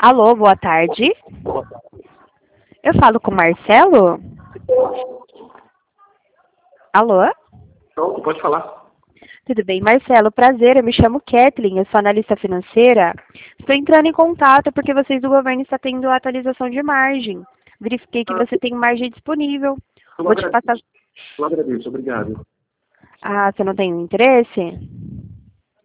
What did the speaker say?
Alô, boa tarde. Eu falo com o Marcelo? Alô? Pronto, pode falar. Tudo bem, Marcelo? Prazer, eu me chamo Kathleen, eu sou analista financeira. Estou entrando em contato porque vocês do governo estão tendo atualização de margem. Verifiquei que você tem margem disponível. Eu Vou te passar... agradeço, obrigado. Ah, você não tem interesse?